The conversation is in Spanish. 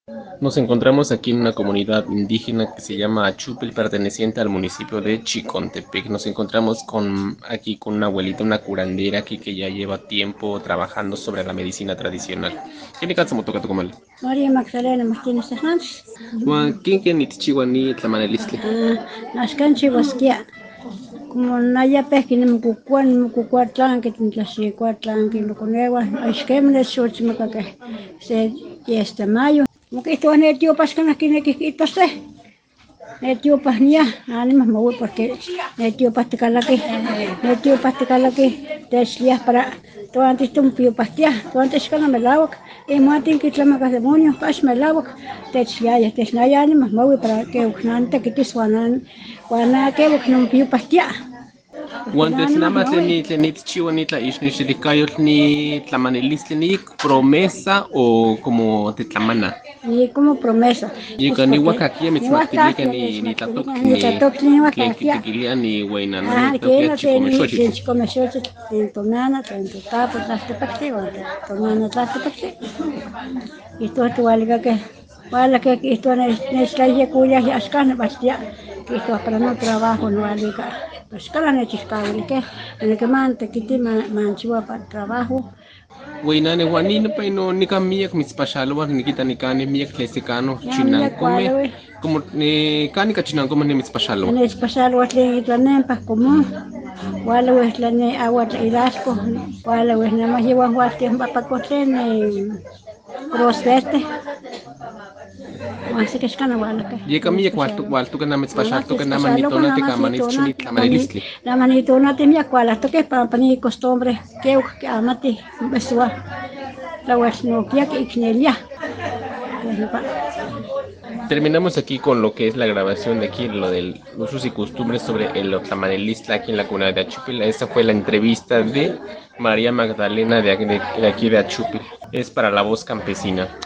Nos encontramos aquí en una comunidad indígena que se llama Achupil, perteneciente al municipio de Chicontepec. Nos encontramos aquí con una abuelita, una curandera aquí que ya lleva tiempo trabajando sobre la medicina tradicional. ¿Qué me cansa moto que comer? María Magdalena Martínez Hernández. ¿Quién ni tichiwani tlamanelistli? Nascanchi Huasquia. Como naya pesquini mucucuatlanqui, tintlaxicuatlanqui, loconewa, aixquemen xochimacake, se 10 de mayo. Moquihtoua netiopaxcanahqui nequihquitose. Netiopahnia, ánimo maui porque netiopahticalaqui, techliah para toantes tumpiopahtiah, toantes cana melauac, imuantin quitlamacas demonio, pax melauac, techliaya, technaya ánimo maui para que ucnantequitis guana que ucnumpiopahtia. Huan tetznama tlen tichiwani tlaixnexilicayol ni tlamanelistli ni promesa o como tetlamana. Y como promesa. Yika niuakakia mitzmactilica ni tlatoctli tlen quitiquilia ni hueinana ni tlatoctli chicomexochitl. Chicomexochitl, tlen tonana, tlen totapo tlahtepactli, tonana tlahtepactli. Quihtoua tiualicaqueh, ualaqueh quihtoua nechtlayecoiliah yaxcah nipachtia, quihtoua para no trabajo nualica. Axcala nechihcauiliqueh, niquimah tequiti manchiua para trabajo. Hueinani huan nipa nican miak mitzpaxaloa nikita nicani miak tlesekano chinankomeh, como canica chinankomeh nimitzpaxaloa. Nechpaxaloa tlen itlanempah común, ualaueh tlen agua Hidalgo, ualaueh nemah yehuan ualtiah papacoh tlen Cruz Verde. Uan seki xcana ualahqueh. Yeka miak ualtoca namitzpaxaltoca nama nitonati camanitzchi nitlamanilistli. Namanitonati miak ualahtoqueh para ni costumbre queuc queamatih besoua tlauel nokia quiicneliah. Terminamos aquí con lo que es la grabación de aquí, lo del usos y costumbres sobre el otlamanelistla aquí en la comunidad de Achupil. Esta fue la entrevista de María Magdalena de aquí de Achupil. Es para La Voz Campesina.